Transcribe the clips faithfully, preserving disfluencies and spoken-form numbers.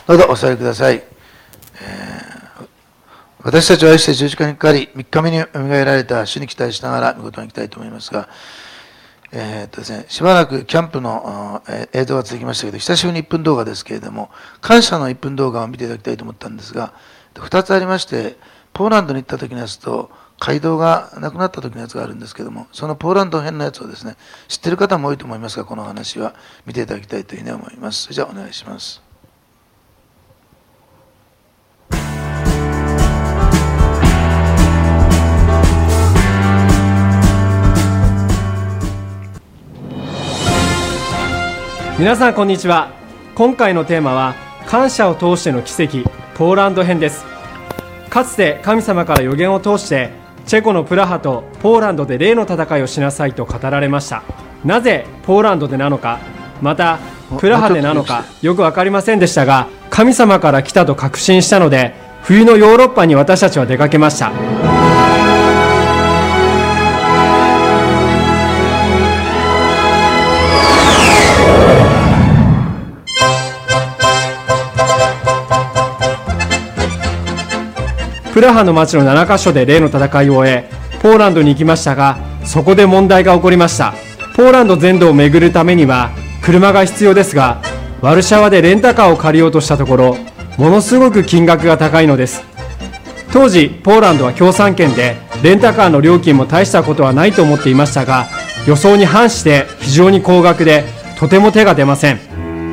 どうぞお座りください。えー、私たちを愛して十字架にかかり、みっかめによみがえられた主に期待しながら御言葉に行きたいと思いますが、えーっとですね、しばらくキャンプの映像が続きましたけど、久しぶりにいっぷん動画ですけれども、感謝のいっぷん動画を見ていただきたいと思ったんですが、ふたつありまして、ポーランドに行った時のやつと、街道がなくなった時のやつがあるんですけども、そのポーランド編のやつをですね、知っている方も多いと思いますが、この話は見ていただきたいというふうに思います。それじゃあお願いします。 皆さんこんにちは。今回のテーマは感謝を通しての奇跡ポーランド編です。かつて神様から予言を通してチェコのプラハとポーランドで霊の戦いをしなさいと語られました。なぜポーランドでなのか、またプラハでなのかよく分かりませんでしたが、神様から来たと確信したので、冬のヨーロッパに私たちは出かけました。プラハの町のななか所で霊の戦いを終え、ポーランドに行きましたが、そこで問題が起こりました。ポーランド全土を巡るためには車が必要ですが、ワルシャワでレンタカーを借りようとしたところ、ものすごく金額が高いのです。当時ポーランドは共産圏で、レンタカーの料金も大したことはないと思っていましたが、予想に反して非常に高額で、とても手が出ません。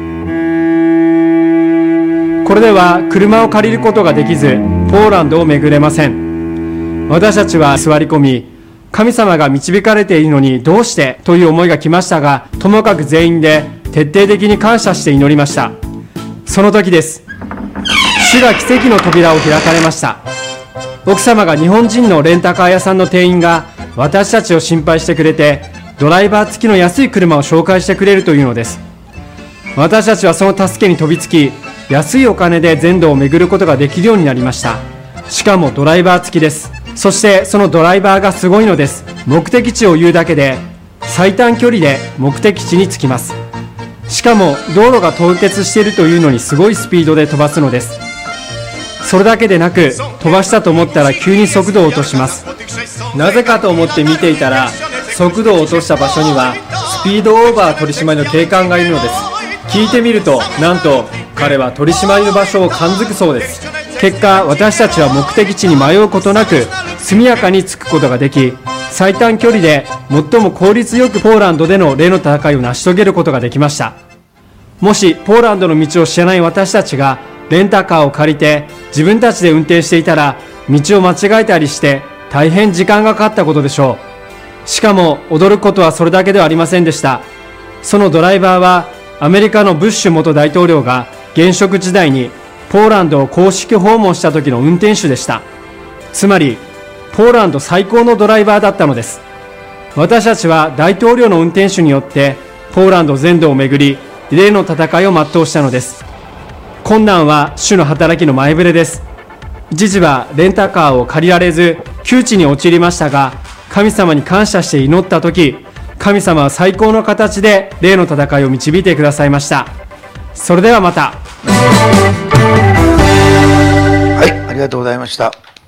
これでは車を借りることができず、ポーランドを巡れません。私たちは座り込み、神様が導かれているのにどうしてという思いが来ましたが、ともかく全員で徹底的に感謝して祈りました。その時です。主が奇跡の扉を開かれました。奥様が日本人のレンタカー屋さんの店員が私たちを心配してくれて、ドライバー付きの安い車を紹介してくれるというのです。私たちはその助けに飛びつき、安いお金で全土を巡ることができるようになりました。しかもドライバー付きです。そしてそのドライバーがすごいのです。目的地を言うだけで最短距離で目的地に着きます。しかも道路が凍結しているというのにすごいスピードで飛ばすのです。それだけでなく、飛ばしたと思ったら急に速度を落とします。なぜかと思って見ていたら、速度を落とした場所にはスピードオーバー取締りの警官がいるのです。聞いてみると、なんと彼は取り締まりの場所を感づくそうです。結果、私たちは目的地に迷うことなく速やかに着くことができ、最短距離で最も効率よくポーランドでの霊の戦いを成し遂げることができました。もしポーランドの道を知らない私たちがレンタカーを借りて自分たちで運転していたら、道を間違えたりして大変時間がかかったことでしょう。しかも驚くことはそれだけではありませんでした。そのドライバーはアメリカのブッシュ元大統領が現職時代にポーランドを公式訪問した時の運転手でした。つまりポーランド最高のドライバーだったのです。私たちは大統領の運転手によってポーランド全土を巡り、霊の戦いを全うしたのです。困難は主の働きの前触れです。一時はレンタカーを借りられず窮地に陥りましたが、神様に感謝して祈った時、神様は最高の形で霊の戦いを導いてくださいました。それではまた。 はい、ありがとうございました。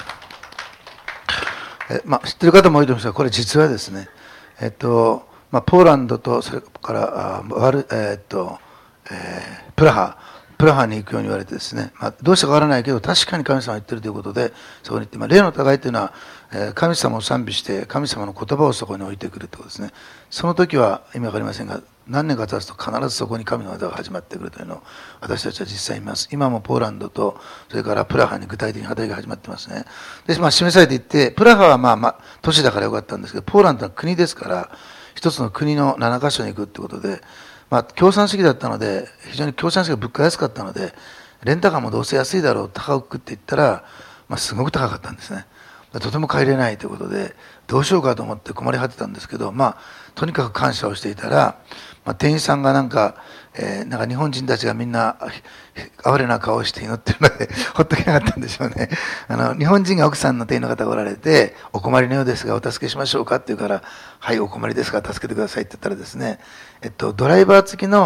え、まあ、知ってる方も多いと思いますが、これ実はですね、えっとまあ、ポーランドとそれからあワル、えっとえー、プラハプラハに行くように言われてですね、まあ、どうしてかわからないけど確かに神様が言ってるということでそこに行って、まあ、霊の戦いというのは、えー、神様を賛美して神様の言葉をそこに置いてくるということですね。その時は意味わかりませんが、何年か経つと必ずそこに神の技が始まってくるというのを私たちは実際見ます。今もポーランドとそれからプラハに具体的に働きが始まってますね。で、まあ、示されていって、プラハはまあまあ都市だからよかったんですけど、ポーランドは国ですから一つの国のななか所に行くということで、まあ、共産主義だったので非常に共産主義が物価安かったので、レンタカーもどうせ安いだろう高くって言ったら、まあ、すごく高かったんですね。とても帰れないということでどうしようかと思って困り果てたんですけど、まあ、とにかく感謝をしていたら、まあ、店員さんがなんか、えー、なんか日本人たちがみんな哀れな顔をして祈ってるのでほっとけなかったんでしょうね。あの日本人が奥さんの店員の方がおられて、お困りのようですがお助けしましょうかって言うから、はいお困りですから助けてくださいって言ったらですね、えっと、ドライバー付きの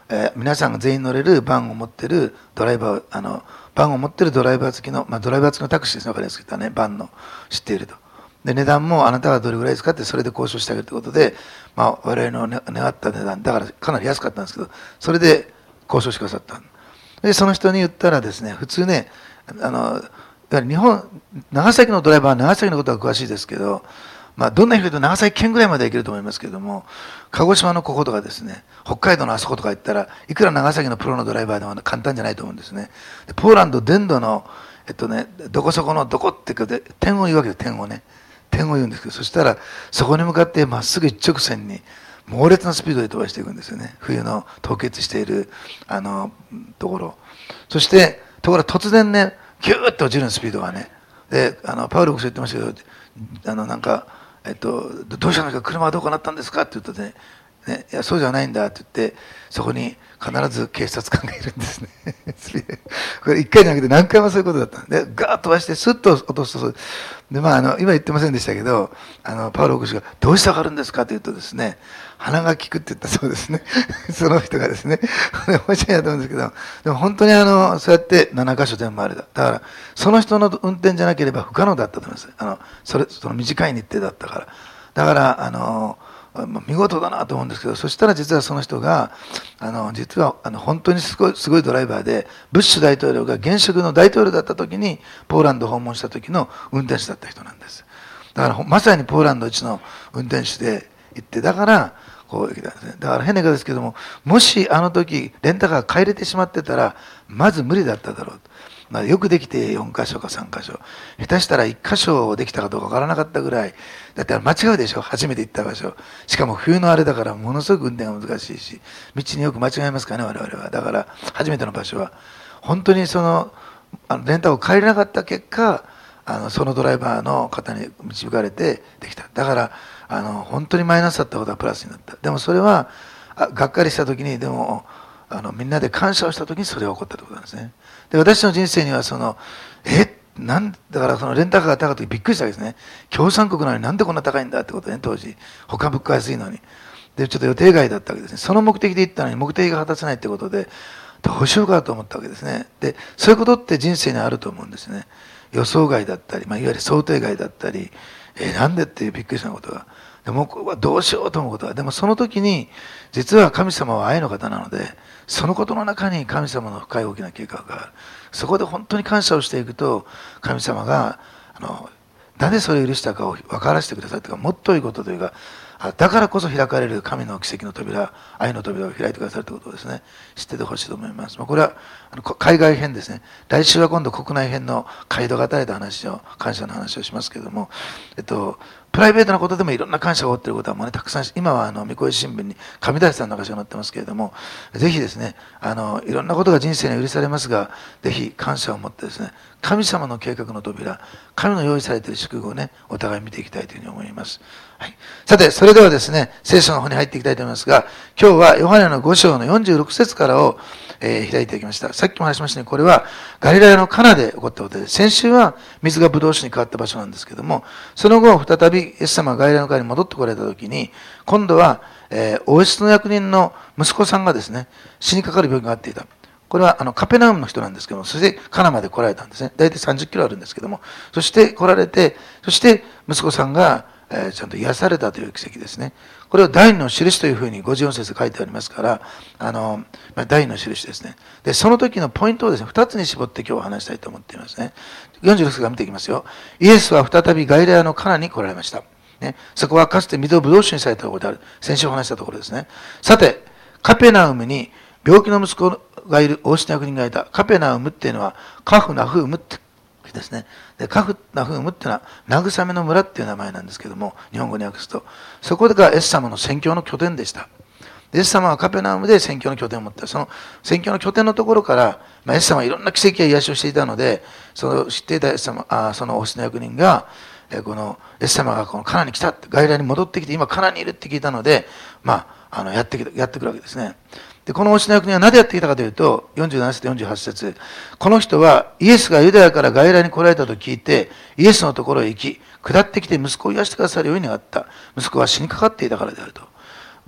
えー、皆さんが全員乗れるバンを持ってるドライバー、あのバンを持ってるドライバー付きの、まあ、ドライバー付きのタクシーですね、分かりやすく言ったらね、バンの知っていると。で、値段もあなたはどれぐらいですかって、それで交渉してあげるということで、まあ、我々の、ね、願った値段、だからかなり安かったんですけど、それで交渉してくださった。で、その人に言ったらですね、普通ね、あの、やはり日本、長崎のドライバーは長崎のことは詳しいですけど、まあ、どんな人でも長崎県ぐらいまでは行けると思いますけれども、鹿児島のこことかですね、北海道のあそことか行ったら、いくら長崎のプロのドライバーでも簡単じゃないと思うんですね。でポーランド全土の、えっとね、どこそこのどこっていうかで、点を言うわけです、点をね。点を言うんですけど、そしたら、そこに向かってまっすぐ一直線に、猛烈なスピードで飛ばしていくんですよね。冬の凍結している、あの、ところ。そして、ところが突然ね、ギューッと落ちるスピードがね。で、あの、パウロこそ言ってましたけど、あの、なんか、えっと、どうしたんですか、車はどこになったんですかって言うとね、ね、いや、そうじゃないんだって言って、そこに必ず警察官がいるんですね。これ一回じゃなくて何回もそういうことだったんで、ガーッと飛ばしてスッと落とすと、で、まあ、あの、今言ってませんでしたけど、あの、パウロ牧師が、どうしてわかるんですかって言うとですね、鼻が利くって言ったそうですね。その人がですね、面白いなと思うんですけど、でも本当にあの、そうやってななかしょ全部あれだ。だから、その人の運転じゃなければ不可能だったと思います。あの、それ、その短い日程だったから。だから、あの、見事だなと思うんですけど、そしたら実はその人が、あの、実は、あの、本当にすごい、すごいドライバーで、ブッシュ大統領が現職の大統領だった時に、ポーランドを訪問した時の運転手だった人なんです。だから、まさにポーランド一の運転手で行って、だから、こう行けたんですね。だから変な言い方ですけども、もしあの時、レンタカーが帰れてしまってたら、まず無理だっただろうと。まあ、よくできてよんかしょかさんかしょ。下手したらいっかしょできたかどうかわからなかったぐらい。だって間違うでしょ、初めて行った場所。しかも冬のあれだからものすごく運転が難しいし、道によく間違えますからね、我々は。だから、初めての場所は。本当にその、あのレンタカーを帰れなかった結果、あのそのドライバーの方に導かれてできた。だから、あの本当にマイナスだったことはプラスになった。でもそれは、あがっかりした時に、でも、あのみんなで感謝をした時にそれが起こったということなんですね。で、私の人生にはその、えなんだからそのレンタカーが高くてびっくりしたわけですね。共産国なのになんでこんな高いんだってことね、当時。他物価安いのに。で、ちょっと予定外だったわけですね。その目的で行ったのに目的が果たせないってことで、どうしようかと思ったわけですね。で、そういうことって人生にあると思うんですね。予想外だったり、まあ、いわゆる想定外だったり、えー、なんでっていうびっくりしたことが。でもこれはどうしようと思うことが。でもその時に、実は神様は愛の方なので、そのことの中に神様の深い大きな計画がある。そこで本当に感謝をしていくと、神様が、あの、なぜそれを許したかを分からせてくださいとか、もっといいことというか、だからこそ開かれる神の奇跡の扉、愛の扉を開いてくださるということをですね、知っててほしいと思います。これは海外編ですね。来週は今度国内編の街道が与えた話を、感謝の話をしますけれども、えっと、プライベートなことでもいろんな感謝が起こっていることはもうね、たくさん、今はあの、三越新聞に上大さんの歌詞が載ってますけれども、ぜひですね、あの、いろんなことが人生に許されますが、ぜひ感謝を持ってですね、神様の計画の扉、神の用意されている祝福をね、お互い見ていきたいというふうに思います。はい。さて、それではですね、聖書の方に入っていきたいと思いますが、今日はヨハネのご章のよんじゅうろく節からを、えー、開いていきました。さっきも話しましたように、これはガリラヤのカナで起こったことで、先週は水がブドウ酒に変わった場所なんですけども、その後、再びイエス様がガリラヤの川に戻ってこられたときに、今度は、えー、王室の役人の息子さんがですね、死にかかる病気があっていた。これはあのカペナウムの人なんですけども、そしてカナまで来られたんですね。大体さんじゅっキロあるんですけども、そして来られて、そして息子さんが、えー、ちゃんと癒されたという奇跡ですね。これを第二の印というふうにごじゅうよん節書いてありますから、あの、まあ、第二の印ですね。で、その時のポイントをですね、二つに絞って今日は話したいと思っていますね。よんじゅうろく節から見ていきますよ。イエスは再びガリラヤのカナに来られました。ね、そこはかつて水をブドウ酒にされたところである。先週お話したところですね。さて、カペナウムに病気の息子がいる王室の役人がいた。カペナウムっていうのはカフナフウムってですね。でカフナフウムっていうのは慰めの村っていう名前なんですけども、日本語に訳すと。そこがイエス様の宣教の拠点でした。イエス様はカペナウムで宣教の拠点を持った。その宣教の拠点のところから、まあ、イエス様はいろんな奇跡や癒しをしていたので、その知っていたイエス様、あその王室の役人が、このイエス様がこのカナに来たって、外来に戻ってきて、今カナにいるって聞いたので、まあ、あのやってきた、やってくるわけですね。で、この王室の役人はなぜやってきたかというと、よんじゅうなな節とよんじゅうはち節。この人はイエスがユダヤから外来に来られたと聞いて、イエスのところへ行き、下ってきて息子を癒してくださるように願った。息子は死にかかっていたからであると。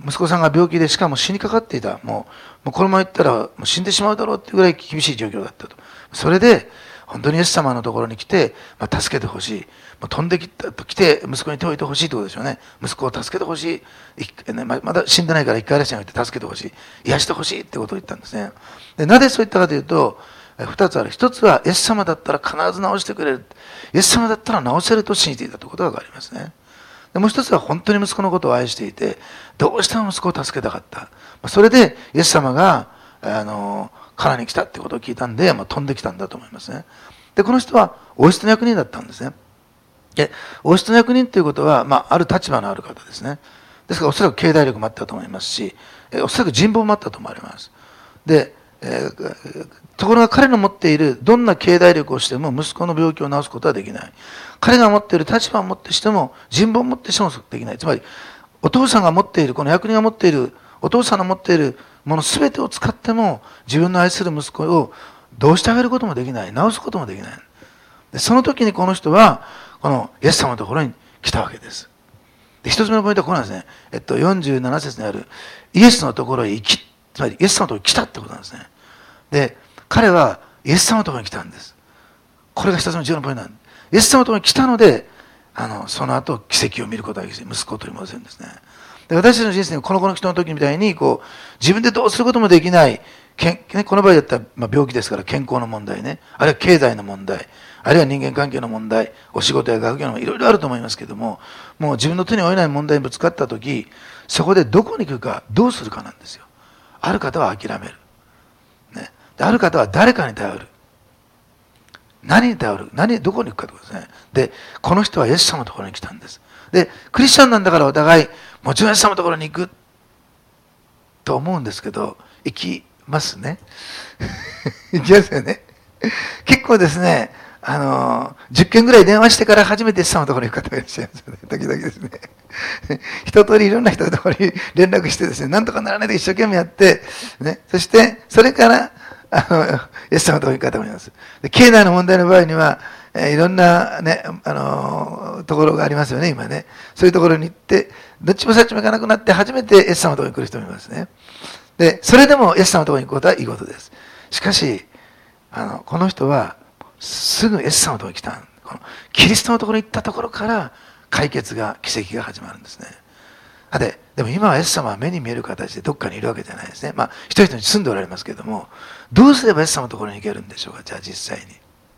息子さんが病気でしかも死にかかっていた。もう、もうこのまま行ったらもう死んでしまうだろうっていうぐらい厳しい状況だったと。それで、本当にイエス様のところに来て、まあ、助けてほしい。もう飛んできたと来て、息子に手を置いてほしいってことですよね。息子を助けてほしい。まだ死んでないから一回列車に置いて助けてほしい。癒してほしいってことを言ったんですね。で、なぜそう言ったかというと、二つある。一つは、イエス様だったら必ず治してくれる。イエス様だったら治せると信じていたということが分かりますね。でもう一つは本当に息子のことを愛していて、どうしても息子を助けたかった。それで、イエス様が、あの、カナに来たってことを聞いたんで、まあ、飛んできたんだと思いますね。で、この人は王室の役人だったんですね。で、王室の役人ということは、まあ、ある立場のある方ですね。ですから、おそらく経済力もあったと思いますし、おそらく人望もあったと思われます。で、えー、ところが彼の持っているどんな経済力をしても息子の病気を治すことはできない。彼が持っている立場を持ってしても人望を持ってしてもできない。つまり、お父さんが持っている、この役人が持っている、お父さんの持っているもの全てを使っても自分の愛する息子をどうしてあげることもできない。治すこともできない。でその時にこの人は、このイエス様のところに来たわけです。で一つ目のポイントはこれなんですね。えっと、よんじゅうなな節にある、イエスのところへ行き、つまりイエス様のところに来たってことなんですね。で、彼はイエス様のところに来たんです。これが一つの重要なポイントなんです。イエス様のところに来たので、あの、その後奇跡を見ることができて、息子を取り戻せるんですね。で私たちの人生にこの子の人の時みたいに、こう、自分でどうすることもできない、けんね、この場合だったら、まあ、病気ですから健康の問題ね、あるいは経済の問題、あるいは人間関係の問題、お仕事や学業の問題、いろいろあると思いますけども、もう自分の手に負えない問題にぶつかった時、そこでどこに行くか、どうするかなんですよ。ある方は諦める。ね、である方は誰かに頼る。何に頼る何、どこに行くかということですね。で、この人はイエス様のところに来たんです。で、クリスチャンなんだからお互い、もちろんイエス様のところに行くと思うんですけど、行きますね。行きますよね。結構ですね、あの、じゅっけんぐらい電話してから初めてイエス様のところに行く方がいらっしゃいますよね。時々ですね。一通りいろんな人のところに連絡してですね、なんとかならないで一生懸命やって、ね、そして、それから、あの、イエス様のところに行く方もいます。で、経済の問題の場合には、えー、いろんなね、あの、ところがありますよね、今ね。そういうところに行って、どっちもさっちも行かなくなって、初めてイエス様のところに来る人もいますね。で、それでもイエス様のところに行くことはいいことです。しかし、あの、この人は、すぐイエス様のところに来た。このキリストのところに行ったところから、解決が、奇跡が始まるんですね。で、でも今はイエス様は目に見える形でどっかにいるわけじゃないですね。まあ、一人に住んでおられますけれども、どうすればイエス様のところに行けるんでしょうか、じゃあ実際に。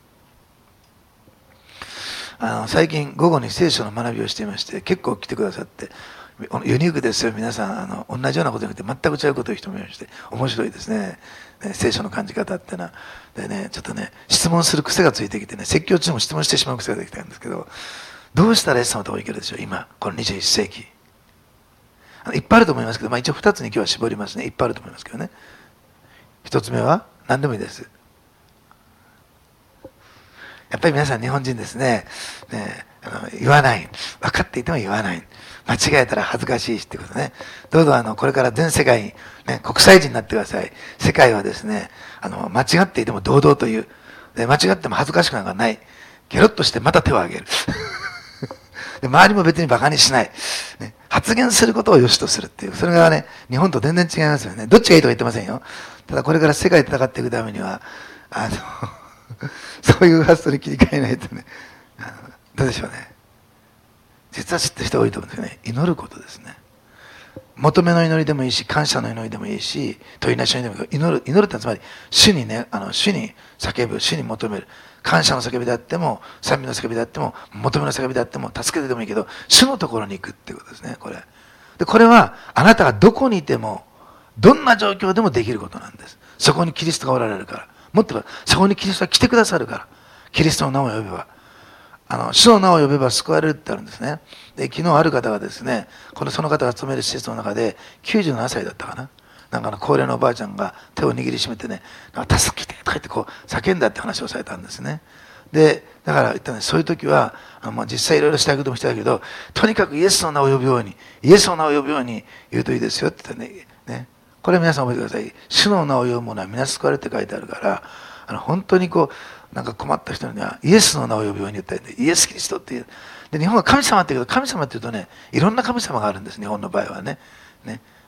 あの、最近午後に聖書の学びをしていまして、結構来てくださって、ユニークですよ、皆さん。あの、同じようなことじゃなくて、全く違うことを言う人もいまして、面白いですね。ね、聖書の感じ方ってのは。でね、ちょっとね、質問する癖がついてきてね、説教中も質問してしまう癖ができたんですけど、どうしたらイエス様のところに行けるでしょう、今、このにじゅういっ世紀。いっぱいあると思いますけど、まあ、一応ふたつに今日は絞りますね。いっぱいあると思いますけどね。ひとつめは何でもいいです。やっぱり皆さん日本人ですね。ね、あの言わない。分かっていても言わない。間違えたら恥ずかしいしってことね。どうぞあのこれから全世界に、ね、国際人になってください。世界はですね、あの間違っていても堂々と言う。で間違っても恥ずかしくなんかない。ゲロッとしてまた手を挙げる。で周りも別にバカにしない、ね。発言することを良しとするっていう。それがね、日本と全然違いますよね。どっちがいいとは言ってませんよ。ただこれから世界で戦っていくためには、あの、そういう発想に切り替えないとね、あのどうでしょうね。実は知ってる人が多いと思うんですけどね、祈ることですね。求めの祈りでもいいし、感謝の祈りでもいいし、問いなしの祈りでもいい。祈る、祈るってつまり、主にね、あの、主に叫ぶ、主に求める。感謝の叫びであっても、賛美の叫びであっても、求めの叫びであっても、助けてでもいいけど、主のところに行くっていうことですね、これ。で、これは、あなたがどこにいても、どんな状況でもできることなんです。そこにキリストがおられるから。もっと言えば、そこにキリストが来てくださるから。キリストの名を呼べば。あの、主の名を呼べば救われるってあるんですね。で、昨日ある方がですね、このその方が勤める施設の中で、きゅうじゅうななさいだったかな。なんかの高齢のおばあちゃんが手を握りしめてね、助けてとか言ってこう叫んだって話をされたんですね。で、だから言ったね、そういう時は、あのまあ実際いろいろしたいこともしたいけど、とにかくイエスの名を呼ぶように、イエスの名を呼ぶように言うといいですよって言ったね。ね、これ皆さん覚えてください。主の名を呼ぶ者は皆救われるって書いてあるから、あの本当にこう、なんか困った人にはイエスの名を呼ぶように言ったりね、イエス・キリストっていう。で、日本は神様って言うけど、神様って言うとね、いろんな神様があるんです、日本の場合はね。ね、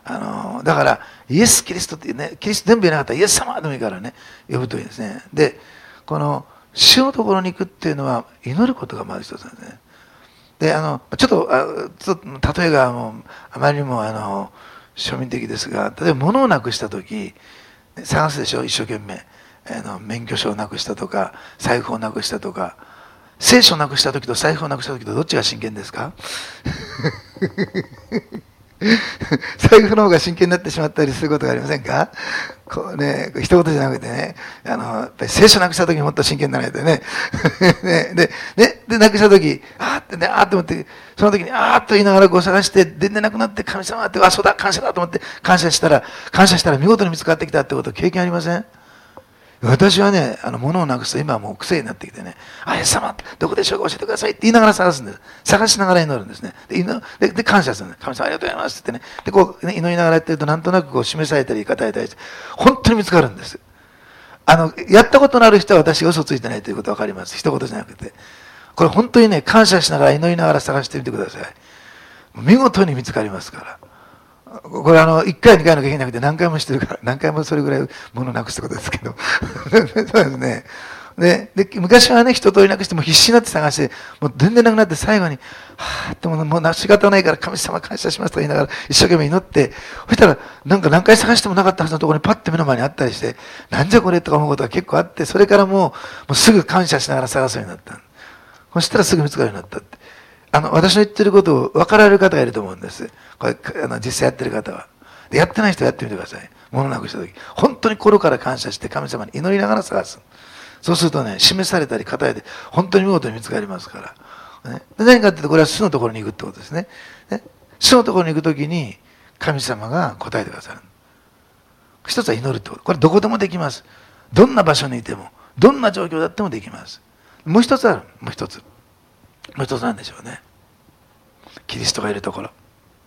あのだからイエス・キリストっていうね、キリスト全部言えなかったらイエス様でもいいからね、呼ぶといいですね。でこの主のところに行くっていうのは祈ることがまず一つなんですね。であのちょっとあちょっと例えがもうあまりにもあの庶民的ですが、例えば物をなくした時探すでしょ、一生懸命。あの免許証をなくしたとか財布をなくしたとか、聖書をなくした時と財布をなくした時とどっちが真剣ですか？財布の方が真剣になってしまったりすることがありませんか？こうね、一言じゃなくてね、あのやっぱり聖書なくした時にもっと真剣にならないとね。ねでねでなくした時、あーってね、あーって思って、その時にあーっと言いながらこう探して全然なくなって、神様って、あ、そうだ感謝だと思って感謝したら感謝したら見事に見つかってきたってこと経験ありません？私はね、あの物をなくすと今はもう癖になってきてね、あ、イエス様どこでしょうか教えてくださいって言いながら探すんです。探しながら祈るんですね。で、でで感謝するんです。神様ありがとうございますってね。で、こう、ね、祈りながらやってるとなんとなくこう示されたり語られたりして、本当に見つかるんです。あの、やったことのある人は私が嘘ついてないということわかります。一言じゃなくて。これ本当にね、感謝しながら祈りながら探してみてください。見事に見つかりますから。これあの、いっかいにかいの経験なくて何回もしてるから、何回もそれぐらい物なくすことですけど。そうですね。で、で、昔はね、一通りなくしても必死になって探して、もう全然なくなって最後に、はぁってもう、もう仕方ないから神様感謝しますとか言いながら一生懸命祈って、そしたらなんか何回探してもなかったはずのところにパッて目の前にあったりして、なんじゃこれとか思うことが結構あって、それからもう、もうすぐ感謝しながら探すようになった。そしたらすぐ見つかるようになったって。あの、私の言ってることを分かられる方がいると思うんです。これ、あの、実際やってる方は。で、やってない人はやってみてください。物なくしたとき。本当に心から感謝して神様に祈りながら探す。そうするとね、示されたり語られて、本当に見事に見つかりますから。ね、で何かっていうと、これは主のところに行くってことですね。ね、主のところに行くときに、神様が答えてくださる。一つは祈るってこと。これどこでもできます。どんな場所にいても、どんな状況だってもできます。もう一つある。もう一つ。もう一つなんでしょうね。キリストがいるところ。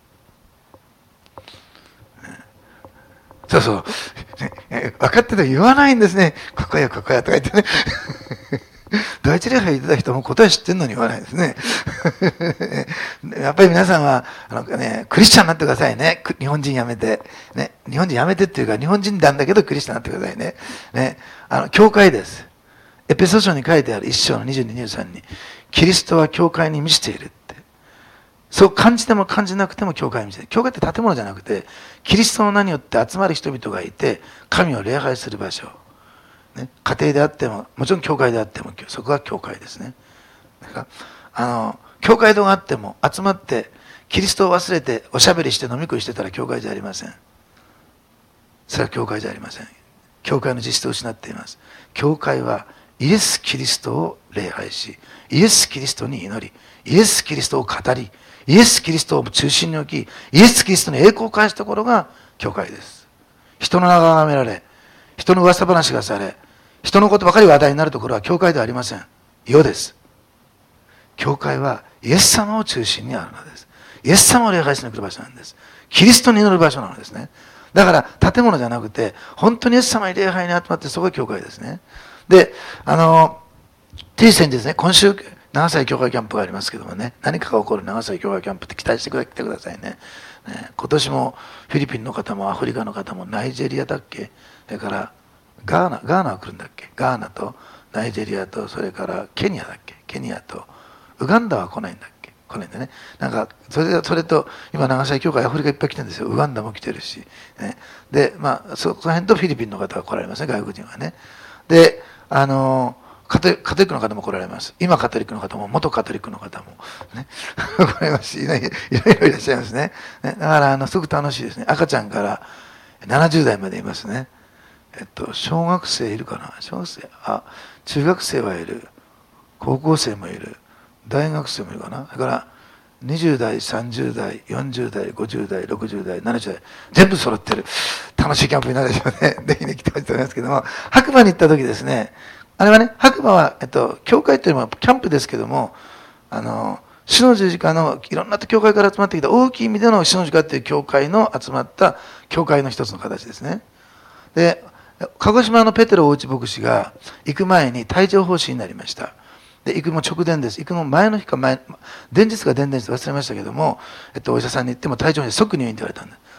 そうそう。分かってて言わないんですね。ここやここやとか言ってね。第一礼拝言ってた人も答え知ってんのに言わないですね。やっぱり皆さんはあの、ね、クリスチャンになってくださいね。日本人やめて。ね、日本人やめてっていうか、日本人なんだけどクリスチャンになってくださいね。ね、あの教会です。エペソ書に書いてある一章のにじゅうに、にじゅうさんに、キリストは教会に満ちているって。そう感じても感じなくても教会に満ちている。教会って建物じゃなくて、キリストの名によって集まる人々がいて、神を礼拝する場所。ね、家庭であっても、もちろん教会であっても、そこが教会ですね。だからあの教会堂があっても、集まって、キリストを忘れて、おしゃべりして飲み食いしてたら教会じゃありません。それは教会じゃありません。教会の実質を失っています。教会は、イエス・キリストを礼拝し、イエス・キリストに祈り、イエス・キリストを語り、イエス・キリストを中心に置き、イエス・キリストに栄光を返すところが教会です。人の名が崇められ、人の噂話がされ、人のことばかりが話題になるところは教会ではありません。世です。教会はイエス様を中心にあるのです。イエス様を礼拝しに来る場所なんです。キリストに祈る場所なのですね。だから建物じゃなくて、本当にイエス様に礼拝に集まって、そこが教会ですね。で、あの、つい先日ね、今週、長崎教会キャンプがありますけどもね、何かが起こる長崎教会キャンプって期待してくださいね。ね、今年もフィリピンの方もアフリカの方もナイジェリアだっけ、それからガーナ、ガーナは来るんだっけ、ガーナとナイジェリアと、それからケニアだっけ、ケニアと、ウガンダは来ないんだっけ、来ないんだね。なんか、それそれと、今長崎教会アフリカいっぱい来てるんですよ。ウガンダも来てるし。ね、で、まあ、その辺とフィリピンの方が来られますね、外国人はね。で、あの、カトリックの方も来られます。今カトリックの方も、元カトリックの方も、ね、来られますし、いろいろいらっしゃいますね。ね、だから、あの、すごく楽しいですね。赤ちゃんからななじゅう代までいますね。えっと、小学生いるかな、小学生、あ、中学生はいる。高校生もいる。大学生もいるかな。だから、にじゅう代、さんじゅう代、よんじゅう代、ごじゅう代、ろくじゅう代、ななじゅう代、全部揃ってる。楽しいキャンプになるでしょうね。ぜひね、来てほしいと思いますけども、白馬に行った時ですね、あれはね、白馬は、えっと、教会というのはキャンプですけども、あの、主の十字架のいろんな教会から集まってきた大きい意味での主の十字架という教会の集まった教会の一つの形ですね。で、鹿児島のペテロ大内牧師が行く前に帯状疱疹になりました。で、行くも直前です。行くの前の日か前、前日か前々日忘れましたけども、えっと、お医者さんに行っても帯状疱疹即入院って言われたんです。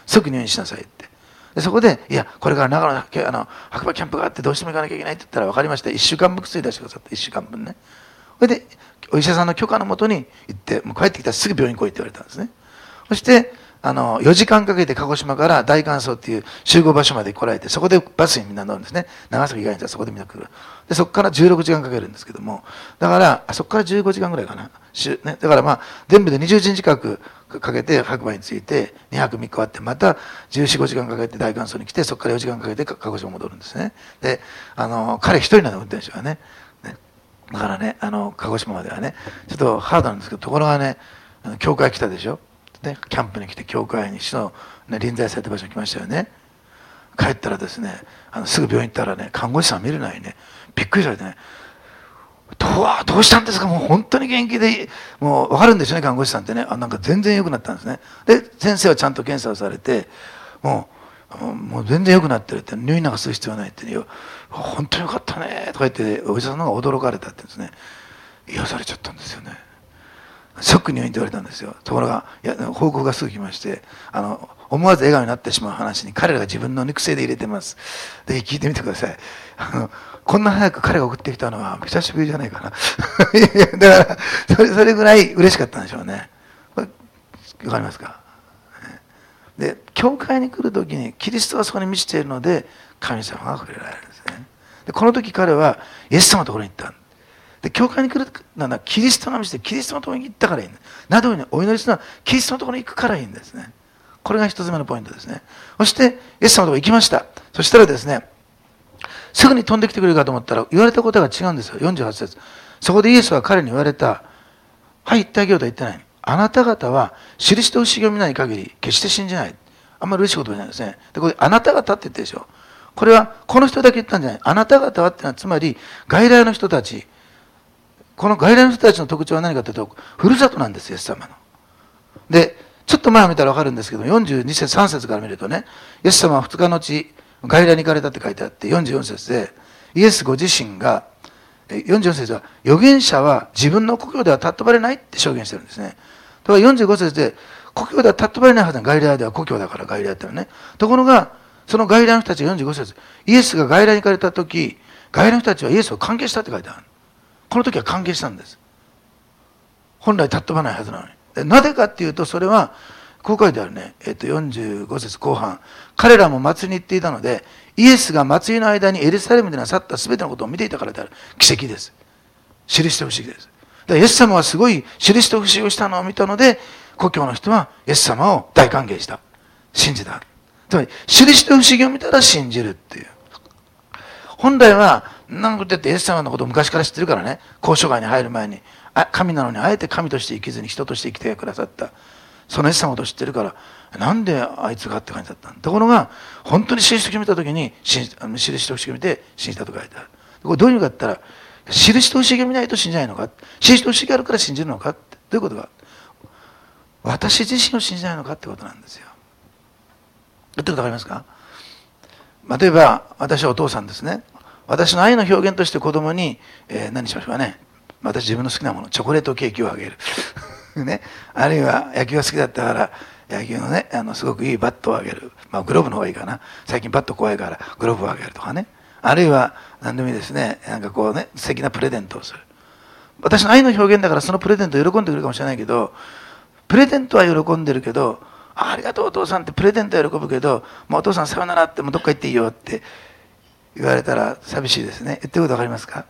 即入院しなさいって。でそこで、いや、これから長野のあの白馬キャンプがあってどうしても行かなきゃいけないって言ったら、分かりました。いっしゅうかんぶん薬出してくださって、いっしゅうかんぶんね。それで、お医者さんの許可のもとに行って、もう帰ってきたらすぐ病院来いって言われたんですね。そして、あの、よじかんかけて鹿児島から大観荘っていう集合場所まで来られて、そこでバスにみんな乗るんですね。長崎以外にはそこでみんな来る。で、そこからじゅうろくじかんかけるんですけども、だから、そこからじゅうごじかんぐらいかな。週ね、だからまあ、全部でにじゅうじかん近くかけて白馬に着いて、にはくみっかあって、またじゅうよん、ごじかんかけて大観荘に来て、そこからよじかんかけて鹿児島に戻るんですね。で、あの、彼一人なの、運転手はね。ねだからね、あの、鹿児島まではね、ちょっとハードなんですけど、ところがね、教会来たでしょ。ね、キャンプに来て教会に市の、ね、臨在された場所に来ましたよね。帰ったらですね、あのすぐ病院行ったらね、看護師さん見れないね、びっくりされてね、どうどうしたんですか、もう本当に元気で、もう分かるんですよね、看護師さんってね、あなんか全然良くなったんですね。で、先生はちゃんと検査をされて、もう、もう全然良くなってるって、入院なんかする必要ないって、ね、本当によかったねとか言って、お医者さんの方が驚かれたってですね、癒されちゃったんですよね。即入院って言われたんですよ。ところが、いや報告がすぐ来まして、あの思わず笑顔になってしまう話に、彼らが自分の肉声で入れてます。で、聞いてみてください。あのこんな早く彼が送ってきたのは久しぶりじゃないかな。いやいやだからそれ、それぐらい嬉しかったんでしょうね。わかりますか？で、教会に来るときに、キリストはそこに満ちているので、神様が触れられるんですね。で、この時彼は、イエス様のところに行った。で、教会に来るのはキリストの道でキリストのところに行ったからいいんです。などにお祈りするのはキリストのところに行くからいいんですね。これが一つ目のポイントですね。そして、イエス様のところに行きました。そしたらですね、すぐに飛んできてくれるかと思ったら、言われたことが違うんですよ。よんじゅうはち節。そこでイエスは彼に言われた。はい、言ってあげようとは言ってない。あなた方は、印と不思議を見ない限り、決して信じない。あんまり嬉しい言葉じゃないですね。で、これ、あなた方って言ってるでしょ。これは、この人だけ言ったんじゃない。あなた方はってのは、つまり、外来の人たち、この外来の人たちの特徴は何かというと、ふるさとなんですよ、イエス様の。で、ちょっと前を見たら分かるんですけど、よんじゅうに節、さん節から見るとね、イエス様はふつかのち、外来に行かれたって書いてあって、よんじゅうよん節で、イエスご自身が、よんじゅうよん節は、預言者は自分の故郷では尊ばれないって証言してるんですね。とはよんじゅうご節で、故郷では尊ばれないはずの外来では故郷だから外来だったのね。ところが、その外来の人たちがよんじゅうご節、イエスが外来に行かれたとき、外来の人たちはイエスを歓迎したって書いてある。この時は歓迎したんです。本来尊ばないはずなのに。でなぜかっていうと、それは、こう書いてあるね、えっと、よんじゅうご節後半。彼らも祭りに行っていたので、イエスが祭りの間にエルサレムでなさった全てのことを見ていたからである。奇跡です。印と不思議です。でイエス様はすごい印と不思議をしたのを見たので、故郷の人はイエス様を大歓迎した。信じた。つまり、印と不思議を見たら信じるっていう。本来は、なんか言ってイエス様のことを昔から知ってるからね、交渉外に入る前に、あ神なのにあえて神として生きずに人として生きてくださった。そのイエス様のことを知ってるから、なんであいつがって感じだったんだ。ところが、本当に印と不思議を見たときに、印と不思議を見て信じたと書いてある。これどういう意味かって言ったら、印と不思議を見ないと信じないのか、印と不思議があるから信じるのかって、どういうことか。私自身を信じないのかってことなんですよ。言ってることわかりますか？例えば、私はお父さんですね。私の愛の表現として子供に、えー、何しましょうかね。私自分の好きなもの、チョコレートケーキをあげる。ね、あるいは野球が好きだったから野球のね、あのすごくいいバットをあげる。まあグローブの方がいいかな。最近バット怖いからグローブをあげるとかね。あるいは何でもいいですね。なんかこうね、素敵なプレゼントをする。私の愛の表現だからそのプレゼントを喜んでくれるかもしれないけど、プレゼントは喜んでるけど、あ, ありがとうお父さんってプレゼントは喜ぶけど、もうお父さんさよならってもうどっか行っていいよって言われたら寂しいですね。言ってることわかりますか？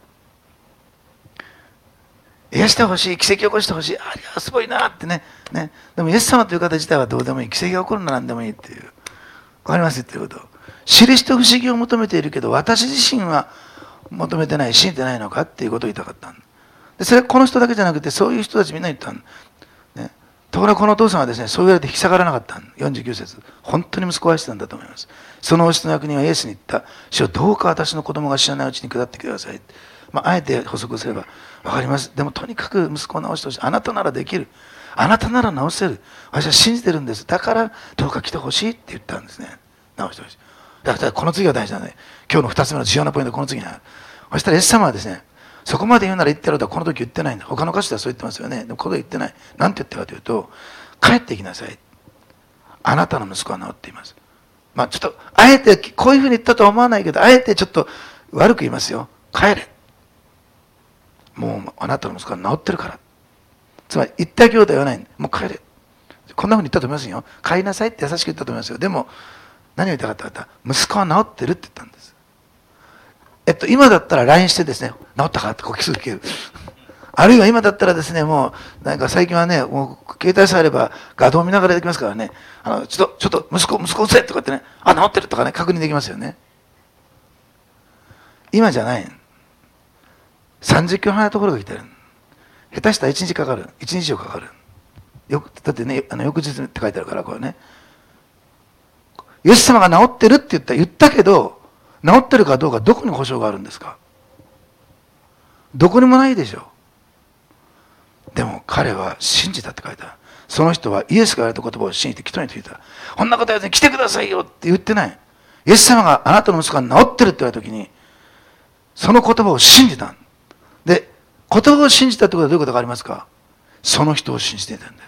癒してほしい、奇跡を起こしてほしい、ありゃすごいなってね。ね。でもイエス様という方自体はどうでもいい。奇跡が起こるのは何でもいいっていう。わかりますっていうこと。印と不思議を求めているけど、私自身は求めてない、信じてないのかっていうことを言いたかったんで、それはこの人だけじゃなくて、そういう人たちみんな言ったんね。ところがこのお父さんはですね、そう言われて引き下がらなかったん。よんじゅうきゅう節。本当に息子を愛してたんだと思います。その王室の役人はイエスに言った。主よ、どうか私の子供が知らないうちに下ってください。まあ、あえて補足すれば、わかります。でもとにかく息子を治してほしい。あなたならできる。あなたなら治せる。私は信じてるんです。だからどうか来てほしいって言ったんですね。治してほしい。だからこの次が大事なので、今日のふたつめの重要なポイントはこの次にある。そしたらイエス様はですね、そこまで言うなら言ってやろうとはこの時言ってないんだ。他の歌詞ではそう言ってますよね。でもここで言ってない。なんて言ったかというと、帰ってきなさい。 あなたの息子は治っています。まあちょっと、あえてこういうふうに言ったとは思わないけど、あえてちょっと悪く言いますよ。帰れ。もうあなたの息子は治ってるから。つまり、言ったようでは言わないんで、もう帰れ。こんなふうに言ったと思いますよ。帰りなさいって優しく言ったと思いますよ。でも、何を言いたかったかと言ったら、息子は治ってるって言ったんです。えっと、今だったら ライン してですね、治ったかってこう聞ける。あるいは今だったらですね、もう、なんか最近はね、もう携帯さえあれば画像を見ながらできますからね、あの、ちょっと、ちょっと息子、息子打つとかってね、あ、治ってるとかね、確認できますよね。今じゃない。さんじゅっキロ離れたところが来てる。下手したらいちにちかかる。いちにち以上かかる。よく、だってね、あの翌日って書いてあるから、これね。イエス様が治ってるって言った、言ったけど、治ってるかどうかどこに保証があるんですか？どこにもないでしょう。でも彼は信じたって書いてある。その人はイエスが言われた言葉を信じて人に聞いた。こんなこと言わずに来てくださいよって言ってない。イエス様があなたの息子が治ってるって言われたときに、その言葉を信じた。で、言葉を信じたってことはどういうことがありますか？その人を信じていたんです。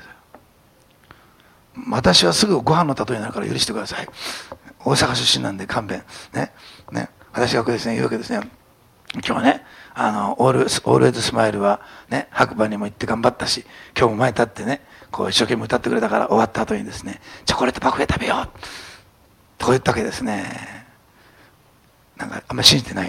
私はすぐご飯の例えになるから許してください。大阪出身なんで勘弁。ね。ね。私がこれですね、言うわけですね。今日はね、あの、オール、オールエイズスマイルはね、白馬にも行って頑張ったし、今日も前に立ってね、こう一生懸命歌ってくれたから終わった後にですね、チョコレートパフェ食べようと言ったわけですね。なんかあんまり信じてない。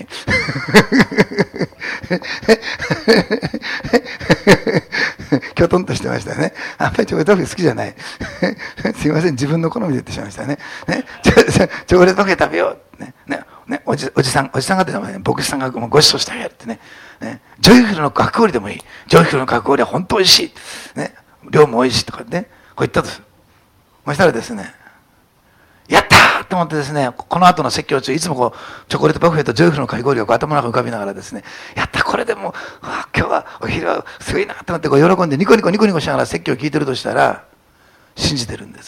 きょとんとしてましたよね。あんまりチョコレートパフェ好きじゃない。すいません、自分の好みで言ってしまいましたね。ね、チョコレートパフェ食べよう。ね、ね、ね、おじ、おじさん、おじさんがって、ね、牧師さんがご馳走してあげるってね。ね、ジョイフルのかき氷でもいい。ジョイフルのかき氷は本当美味しい。ね、量も美味しいとかね、こう言ったんです。そしたらですね、やったーと思ってですね、この後の説教中、いつもこう、チョコレートパフェとジョイフルのかき氷をこう頭の中に浮かびながらですね、やった、これでもう、あ今日はお昼はすごいなと思ってこう喜んでニコニコニコニコしながら説教を聞いてるとしたら、信じてるんです。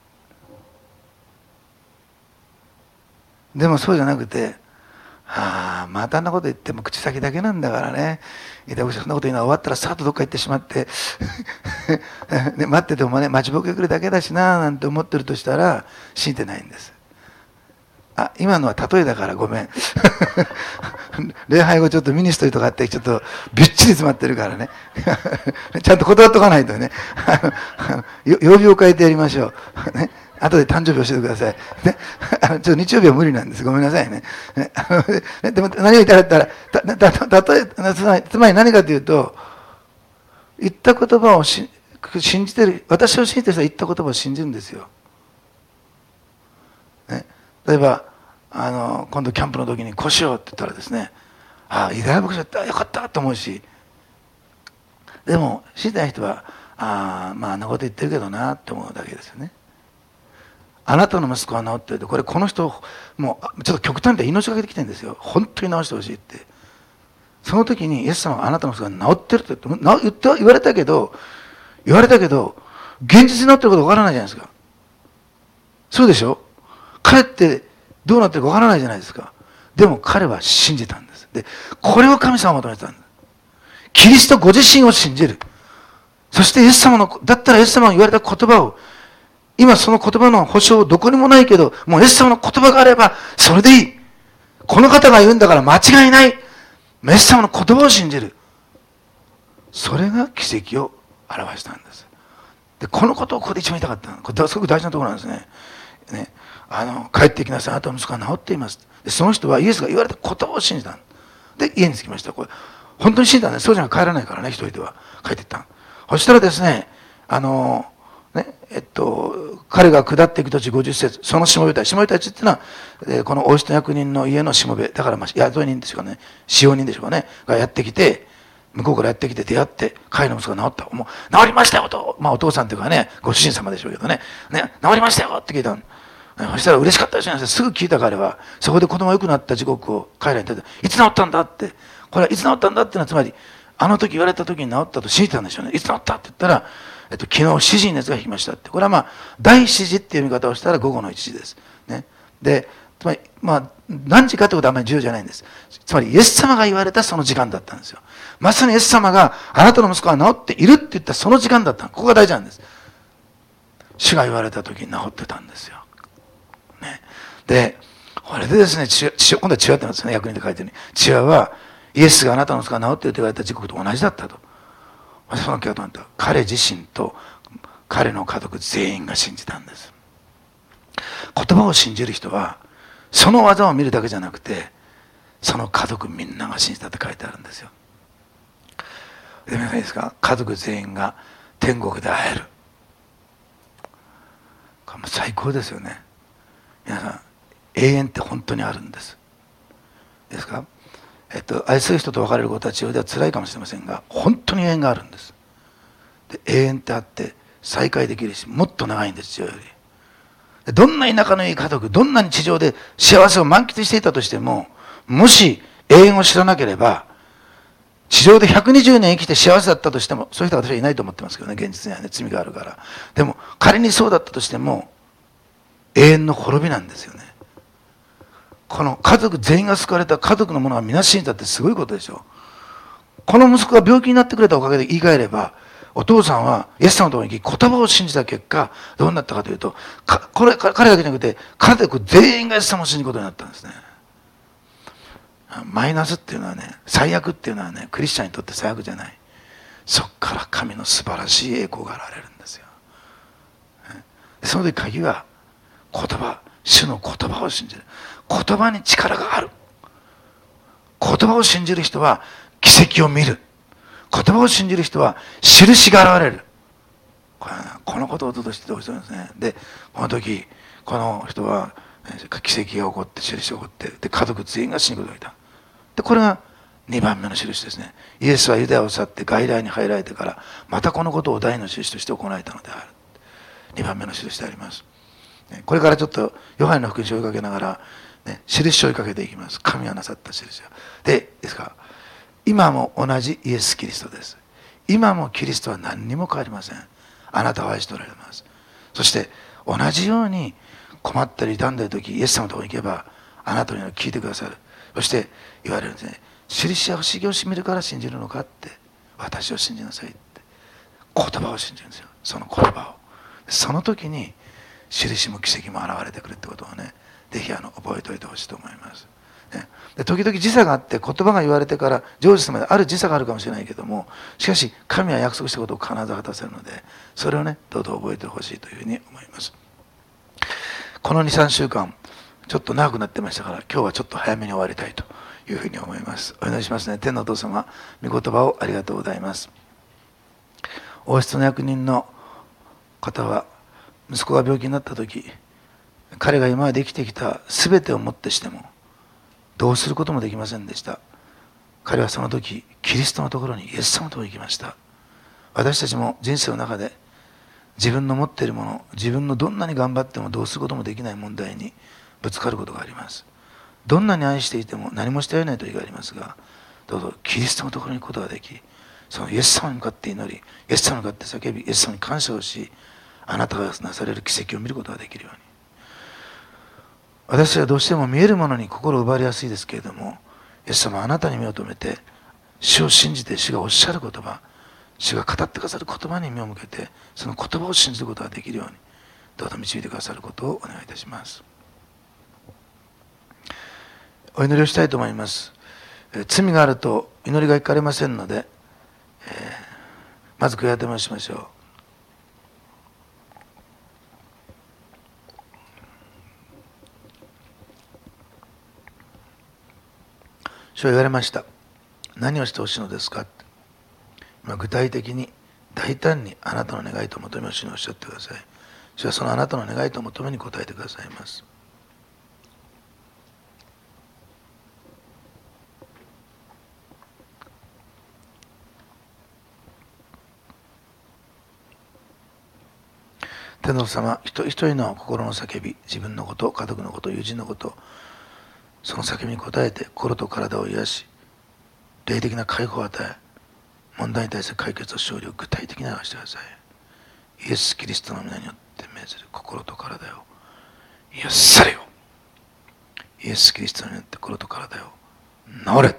でもそうじゃなくて、ああ、またあんなこと言っても口先だけなんだからね。いたくしそんなこと言うのは終わったらさっとどっか行ってしまって、ね、待っててもね、待ちぼうけ来るだけだしな、なんて思ってるとしたら、信じてないんです。あ、今のは例えだからごめん。礼拝後ちょっとミニストリーとかあって、ちょっとびっちり詰まってるからね。ちゃんと断っとかないとね。曜日を変えてやりましょう。ね。後で誕生日教えてください。ね、あのちょっと日曜日は無理なんです。ごめんなさいね。ねあのねでも何を言いたかったら、たたた例えつまり、つまり何かというと、言った言葉をし信じてる、私を信じてる人は言った言葉を信じるんですよ。ね、例えばあの、今度キャンプの時にこうしようって言ったらですね、ああ、偉大な牧師だった、よかったと思うし、でも信じない人は、ああ、まああんなこと言ってるけどなって思うだけですよね。あなたの息子は治ってるって、これこの人、もうちょっと極端で命がけてきてるんですよ。本当に治してほしいって。その時にイエス様があなたの息子が治ってるって言って、言われたけど、言われたけど、現実になってることわからないじゃないですか。そうでしょ？彼ってどうなってるかわからないじゃないですか。でも彼は信じたんです。で、これを神様は求めてたんです。キリストご自身を信じる。そしてイエス様の、だったらイエス様が言われた言葉を、今その言葉の保証どこにもないけど、もうイエス様の言葉があれば、それでいい。この方が言うんだから間違いない。イエス様の言葉を信じる。それが奇跡を表したんです。で、このことをここで一番言いたかった。これすごく大事なところなんですね。ね、あの、帰ってきなさい。あなたの息子が治っています。で、その人はイエスが言われた言葉を信じた。で、家に着きました。これ、本当に信じたんです。そうじゃ帰らないからね、一人では。帰っていった。そしたらですね、あの、ね、えっと、彼が下っていく途中ごじゅっ節、そのしもべたち、しもべたちっていうのは、えー、この王子と役人の家のしもべ、だからまあ、雇い人でしょうかね、使用人でしょうかね、がやってきて、向こうからやってきて出会って、彼の息子が治った。もう、治りましたよと、まあお父さんというかね、ご主人様でしょうけどね、ね、治りましたよって聞いたの。そしたら嬉しかったですね。すぐ聞いた彼は、そこで子供が良くなった時刻を彼らに言って、いつ治ったんだって、これはいつ治ったんだっていうのは、つまり、あの時言われた時に治ったと信じたんでしょうね。いつ治ったって言ったら、えっと、昨日しちじに熱が引きましたって。これはまあ、第しちじっていう見方をしたら午後のいちじです。ね。で、つまり、まあ、何時かってことはあんまり重要じゃないんです。つまり、イエス様が言われたその時間だったんですよ。まさにイエス様が、あなたの息子が治っているって言ったその時間だった。ここが大事なんです。 主が言われた時に治ってたんですよ、ね、でこれでですね、父親今度は父親って言うんですね、役人で書いてるように、父親はイエスがあなたの息子が治っていると言われた時刻と同じだったと。その結果となった。彼自身と彼の家族全員が信じたんです。言葉を信じる人はその技を見るだけじゃなくて、その家族みんなが信じたって書いてあるんですよ。で皆さんいいですか、家族全員が天国で会える、これも最高ですよね。皆さん永遠って本当にあるんですですか、えっと、愛する人と別れることは地上では辛いかもしれませんが、本当に永遠があるんです。で永遠ってあって再会できるし、もっと長いんです、地上より。どんな仲のいい家族、どんなに地上で幸せを満喫していたとしても、もし永遠を知らなければ、地上でひゃくにじゅうねん生きて幸せだったとしても、そういう人は私はいないと思ってますけどね、現実にはね、罪があるから。でも仮にそうだったとしても永遠の滅びなんですよね。この家族全員が救われた、家族の者が皆信じたってすごいことでしょ。この息子が病気になってくれたおかげで言い換えれば、お父さんはイエス様のところに行き言葉を信じた結果どうなったかというと、かこれ彼だけじゃなくて家族全員がイエス様を信じることになったんですね。マイナスっていうのはね、最悪っていうのはね、クリスチャンにとって最悪じゃない。そこから神の素晴らしい栄光が現れるんですよ。その時鍵は言葉、主の言葉を信じる。言葉に力がある。言葉を信じる人は奇跡を見る。言葉を信じる人は印が現れる。これ、ね、このことをとしてどうしてるんですね。でこの時この人は奇跡が起こって、印が起こって、で家族全員が死ぬことがいた。でこれがにばんめの印ですね。イエスはユダヤを去って外来に入られてからまたこのことを第二の印として行われたのである。にばんめの印であります。これからちょっとヨハネの福音書を追いかけながら、ね、印を追いかけていきます。神がなさった印を。でですから今も同じイエス・キリストです。今もキリストは何にも変わりません。あなたを愛しておられます。そして同じように困ったり痛んだ時、イエス様のところに行けばあなたのように聞いてくださる。そして言われるんですね。印や不思議を見るから信じるのかって、私を信じなさいって、言葉を信じるんですよ。その言葉を。その時に印も奇跡も現れてくるってことをね、ぜひあの覚えておいてほしいと思います。ね、で時々時差があって、言葉が言われてから成就するまである時差があるかもしれないけども、しかし神は約束したことを必ず果たせるので、それをねどうぞ覚えてほしいというふうに思います。このにさんしゅうかんちょっと長くなってましたから、今日はちょっと早めに終わりたいというふうに思います。お祈りしますね。天のお父様、御言葉をありがとうございます。王室の役人の方は息子が病気になった時、彼が今まで生きてきた全てをもってしてもどうすることもできませんでした。彼はその時キリストのところに、イエス様のところに行きました。私たちも人生の中で自分の持っているもの、自分のどんなに頑張ってもどうすることもできない問題にぶつかることがあります。どんなに愛していても何もしてやれない時がありますが、どうぞキリストのところに行くことができ、そのイエス様に向かって祈り、イエス様に向かって叫び、イエス様に感謝をし、あなたがなされる奇跡を見ることができるように。私はどうしても見えるものに心を奪われやすいですけれども、イエス様はあなたに目を留めて、主を信じて主がおっしゃる言葉、主が語ってくださる言葉に目を向けて、その言葉を信じることができるように、どうぞ導いてくださることをお願いいたします。お祈りをしたいと思います。罪があると祈りが聞かれませんので、えー、まず悔い改めをしましょう。主は言われました。何をしてほしいのですか。今具体的に大胆にあなたの願いと求めを主におっしゃってください。主はそのあなたの願いと求めに応えてくださいます。天皇様、一人一人の心の叫び、自分のこと、家族のこと、友人のこと、その叫びに応えて心と体を癒し、霊的な解放を与え、問題に対する解決と勝利を具体的に表してください。イエス・キリストの皆によって命ずる心と体を癒されよ。イエス・キリストによって心と体を治れ。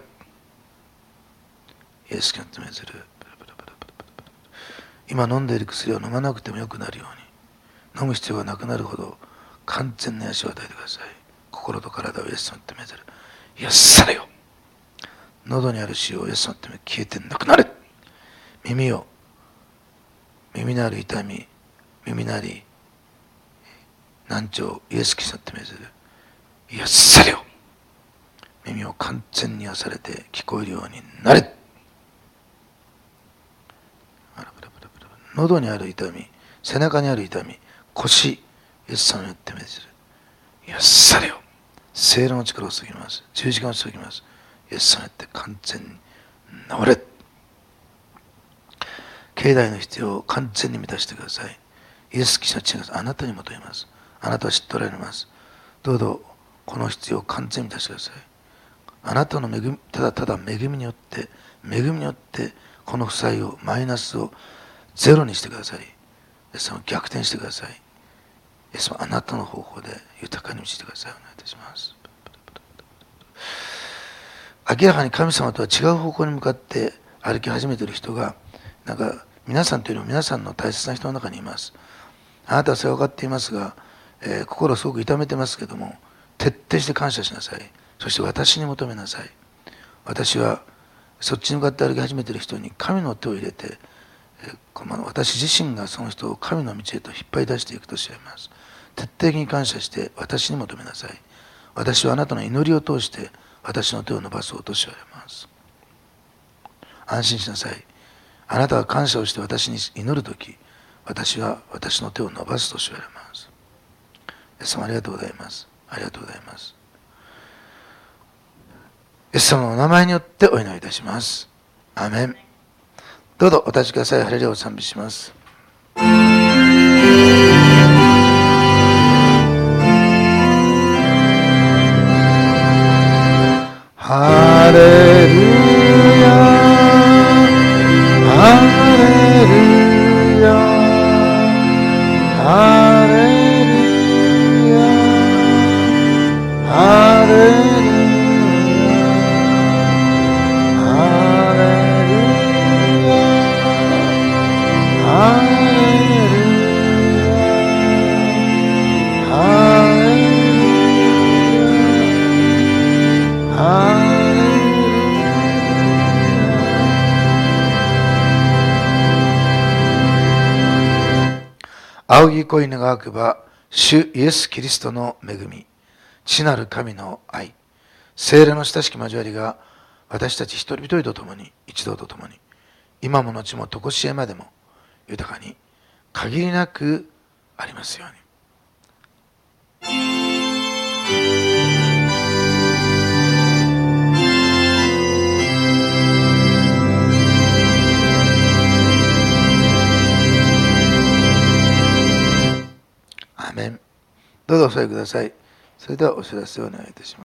イエス・キリストによって命ずる今飲んでいる薬を飲まなくてもよくなるように、 飲む必要がなくなるほど完全な癒しを与えてください。心と体をイエス様にってめぜる。癒されよ。喉にある腫瘍をイエス様にってめ消えてなくなれ。耳を、耳のある痛み、耳なり難聴、イエス・キリストにってめぜる。癒されよ。耳を完全に癒されて聞こえるようになれ。喉にある痛み、背中にある痛み、腰、イエス様によって命じる。癒されよ。聖霊の力を注ぎます。十字架を注ぎます。イエス様によって完全に治れ。境内の必要を完全に満たしてください。イエス・キリストの血があなたに求めます。あなたは知っておられます。どうぞこの必要を完全に満たしてください。あなたの恵み、ただただ恵みによって、恵みによってこの負債を、マイナスをゼロにしてください。イエス様を逆転してください。イエス様あなたの方法で豊かに導いてください。お願いいたします。明らかに神様とは違う方向に向かって歩き始めている人が、なんか皆さんというよりも皆さんの大切な人の中にいます。あなたはそれは分かっていますが、えー、心をすごく痛めてますけども、徹底して感謝しなさい。そして私に求めなさい。私はそっちに向かって歩き始めている人に神の手を入れて、私自身がその人を神の道へと引っ張り出していくとします。徹底的に感謝して私に求めなさい。私はあなたの祈りを通して私の手を伸ばそうとしわれます。安心しなさい。あなたが感謝をして私に祈るとき、私は私の手を伸ばすとしわれます。イエス様ありがとうございます。ありがとうございます。イエス様のお名前によってお祈りいたします。アーメン。どうぞお立ちください。ハレルヤを賛美します。ハレルヤ、ハレルヤ、ハレルヤ、ハレルヤ。仰ぎ恋願くば、主イエス・キリストの恵み、父なる神の愛、聖霊の親しき交わりが私たち一人一人と共に、一同と共に、今も後も常しえまでも豊かに限りなくありますように。アーメン。どうぞお座りください。それではお知らせをお願いいたします。